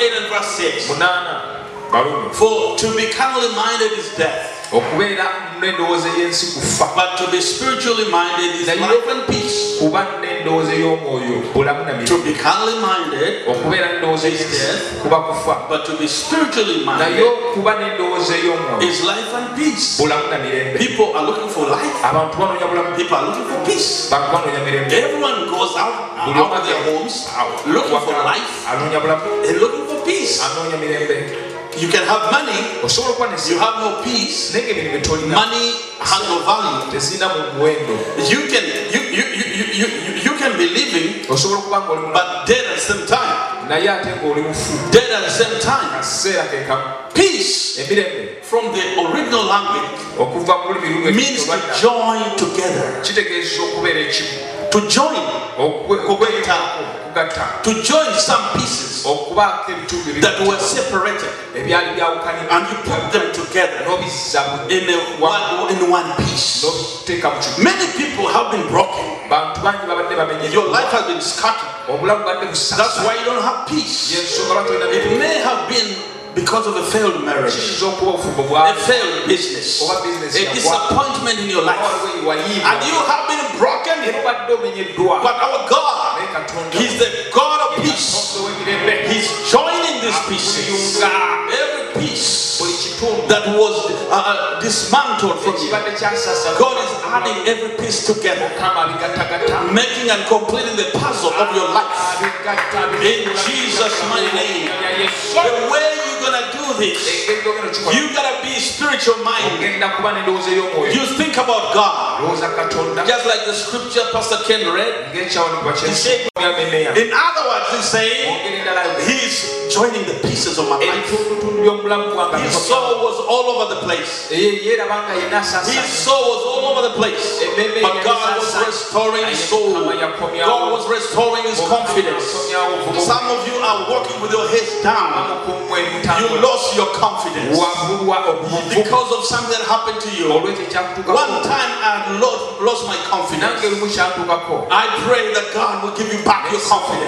8 and verse 6. For to be carnally minded is death, but to be spiritually minded is life and peace. To be carnally minded is death, but to be spiritually minded is life and peace. People are looking for life. People are looking for peace. Everyone goes out of their homes looking for life and looking for peace. You can have money, you have no peace. Money has no value. You can be living, but dead at the same time. Dead at the same time. Peace, from the original language, means to join together. To join. To join some pieces that were separated and you put them together in one piece. Many people have been broken. Your life has been scattered. That's why you don't have peace. It may have been because of a failed marriage, a failed business, a disappointment in your life, and you have been broken. But our God, He's the God of peace. He's joining these pieces. Every piece that was dismantled from you, God is adding every piece together, making and completing the puzzle of your life. In Jesus' mighty name. The way you're gonna do this, you gotta be spiritual minded. You think about God, just like the scripture Pastor Ken read. He said, in other words, he's saying he's joining the pieces of my life. His soul was all over the place. His soul was all over the place. But God was restoring his soul. God was restoring his confidence. Some of you are walking with your heads down. You lost your confidence because of something that happened to you. One time I lost my confidence. I pray that God will give you back your confidence.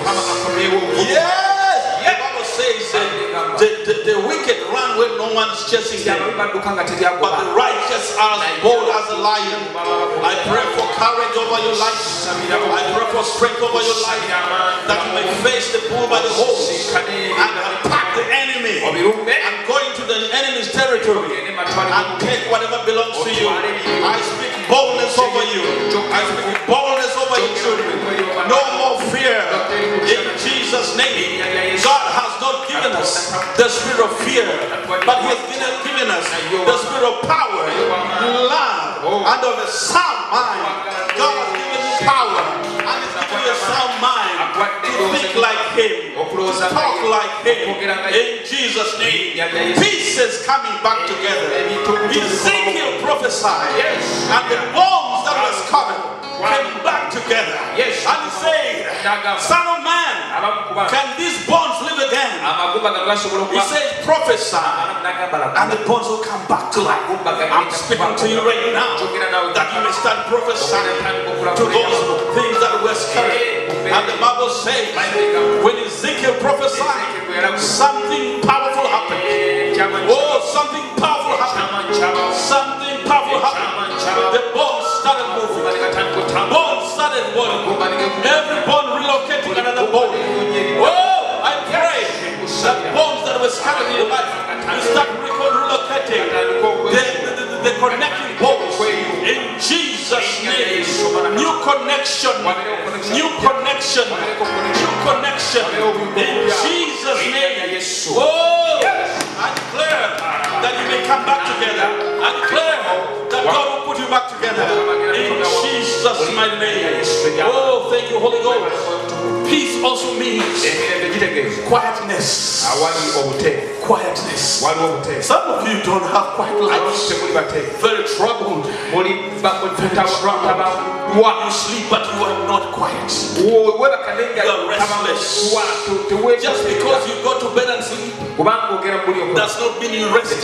Yes! The Bible says the wicked run when no one is chasing them, but the righteous are as bold as a lion. I pray for courage over your life. I pray for strength over your life, that you may face the bull by the horns and attack the enemy and go into the enemy's territory and take whatever belongs to you. I speak boldness over you. I speak boldness over your children. No more fear in Jesus' name. God has not given us the spirit of fear, but He has given us the spirit of power, love, and of a sound mind. God has given you power, and He's given you a sound mind to think like Him, to talk like Him. In Jesus' name, peace is coming back together. Ezekiel prophesied, and the bones that were scattered came back together. And he said, Son of man, can these bones live again? He said, prophesy, and the bones will come back to life. I'm speaking to you right now, that you may start prophesying to those things that were scattered. And the Bible says, when Ezekiel prophesied, something powerful happened. Oh, something powerful happened. Something powerful happened. The bones started moving. Bones started moving. Every bone relocated to another bone. Oh, I pray that bones that were scattered in your life, you start relocating the connecting bones. In Jesus' name, new connection, new connection, new connection. In Jesus' name. Oh, I declare that you may come back together. I declare that God will put you back together. In Jesus' mighty name. Oh, thank you, Holy Ghost. Peace also means quietness. Quietness. Some of you don't have quiet lives. Very troubled. You sleep, but you are not quiet. You are restless. Just because you go to bed and sleep does not mean you rest.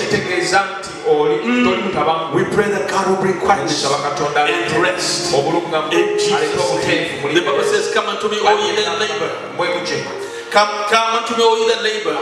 We pray that God will bring quietness and rest in Jesus' name. The Bible says, come unto me, all ye that labor Come unto me, all you that labor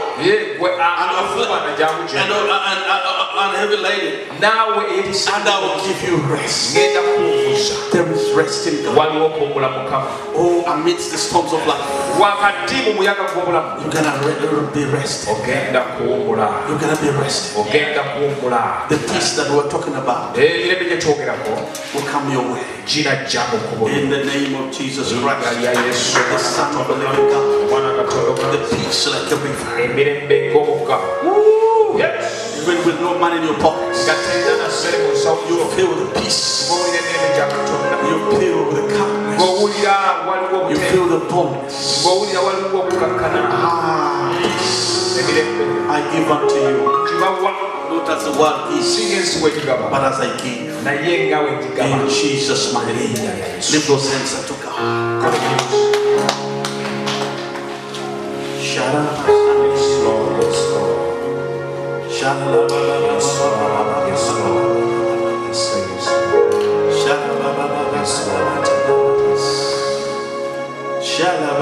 and heavy laden, and I will give you rest. There is rest in God. Oh, amidst the storms of life, you're gonna be rested. You're gonna be rested. The peace that we're talking about will come your way. In the name of Jesus Christ, the Son of the living God, the peace like a river. Yes. Even with no money in your pockets, you feel the peace. You feel the calmness. You feel the boldness. I give unto you, not as the world gives, but as I give. In Jesus' mighty name, lift those hands up to God. Shut up. Yes, Lord. Yes, Lord. Shut up. Yes, Lord. Yes, Lord. Shut up. Yes, Lord. Shut up.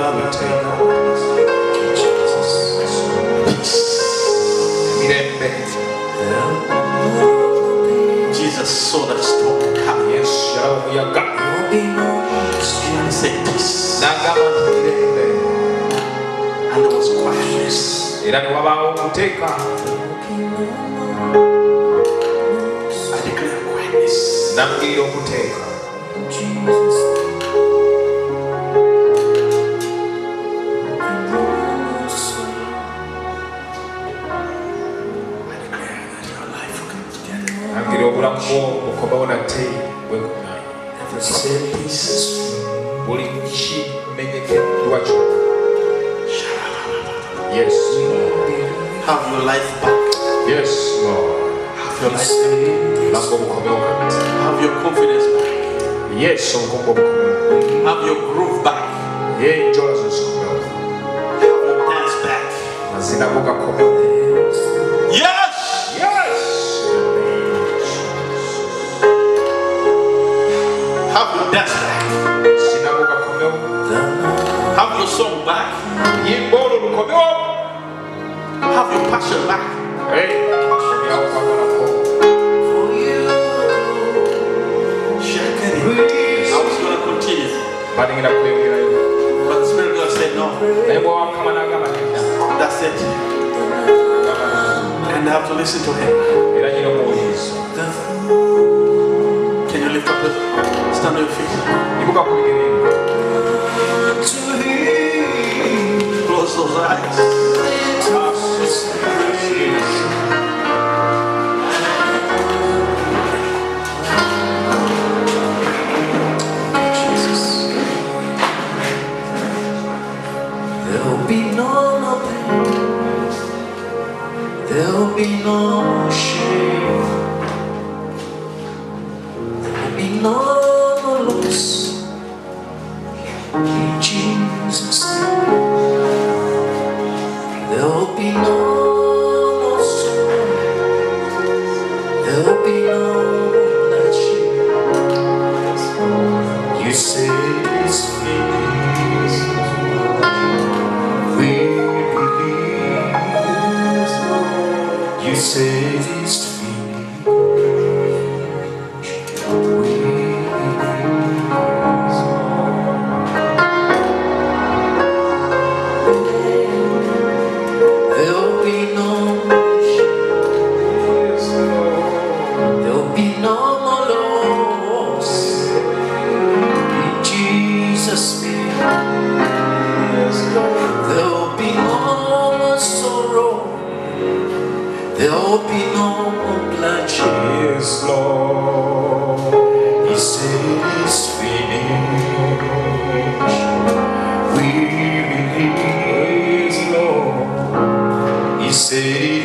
Jesus saw that storm coming. Yes, he said peace. And there was quietness. I declare quietness. Yes, Lord. Have your life back. Yes, Lord. Have your life back. Have your confidence back. Yes, have your groove back. Have your dance back. Yes! Yes! Have your dance back. Have your song back. Have your passion back. I was going to continue, but the Spirit of God said no. That's it. And I have to listen to Him. Can you lift up the stand on your feet? Close those eyes. There'll be no more pain. There'll be no more shame. There'll be no more loss. In Jesus' name. There'll be no more sorrow. There'll be no more bloodshed. You say it's finished. We believe. You say it's finished. We believe. There'll be no more shame. There'll be no more loss. In Jesus' name. There'll be no more sorrow. There'll be no more bloodshed. Yes, Lord. He said it's finished. We believe, Lord. He said